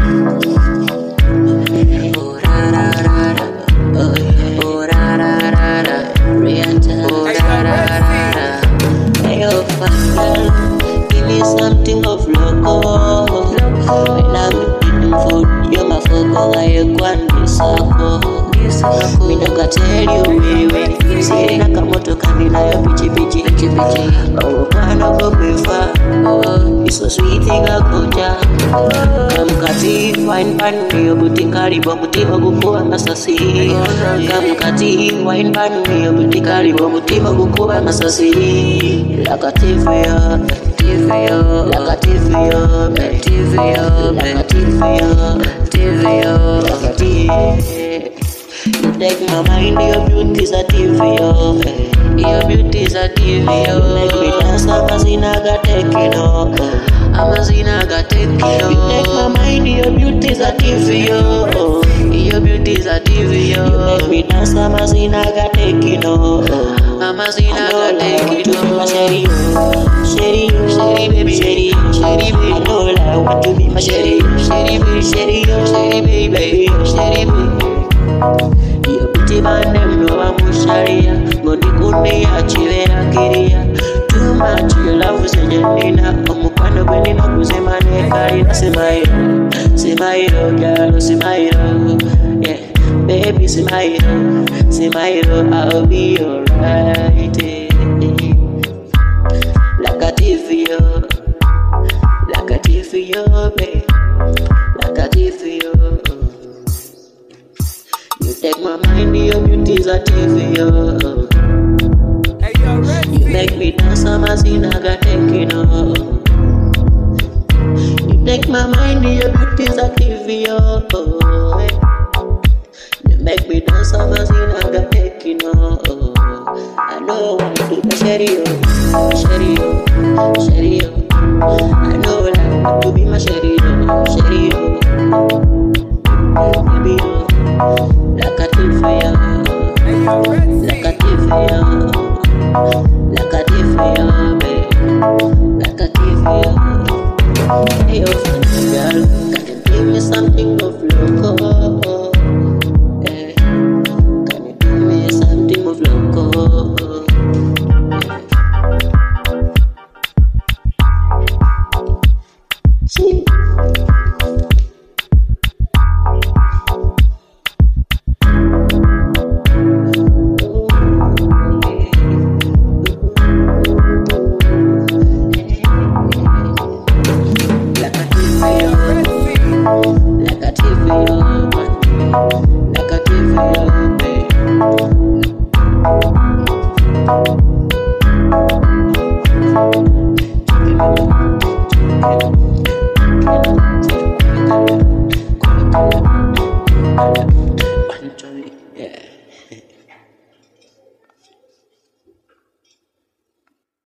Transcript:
Oh ra ra ra ra. Oh ra ra ra ra. Rihanna. Oh ra ra ra ra. Hey oh fine girl, give me something of loco. When I'm eating food, you're my foco. I want this sako. Me no go tell you baby. See Nakamoto kanila yo pichi. Oh pana go prefer. Oh, it's so sweet ngakuja. Kamkati wine pan yo buti karibo buti magukuwa masasi. Kamkati wine pan yo buti karibo buti magukuwa masasi. Laka TVO, laka TVO, laka TVO. You take my mind, your beauty's a TVO. Your beauty's a TVO. Make me dance, Amazinaga take it off. Amazinaga take it off. You take my mind, your beauty's a TVO. Your beauty's a TVO. You make me dance, Amazinaga take it off. Amazinaga take it off. Sherry, baby, Sherry, baby. I know I want to be my Sherry, baby. Yo biti bandem no amusharia, ngoni kune ya chivera kiria. Too much your love sejenina, omukwano gweni na kusema nekari. Semairo, girl, semairo, yeah, baby semairo, I'll be alright. Like a TVO, babe, like a TVO. You take my mind, your beauty's a TVO. You make me dance, Amazinaga taking off. You take my mind, your beauty's a TVO. You make me dance, Amazinaga taking off. I know I want to be Sherry. I know I want to be my Sherry. Baby, like a TVO, like a TVO, babe, like a TVO. Hey, oh, funny girl, can you give me something of loco? Hey, can you give me something of loco? See? Like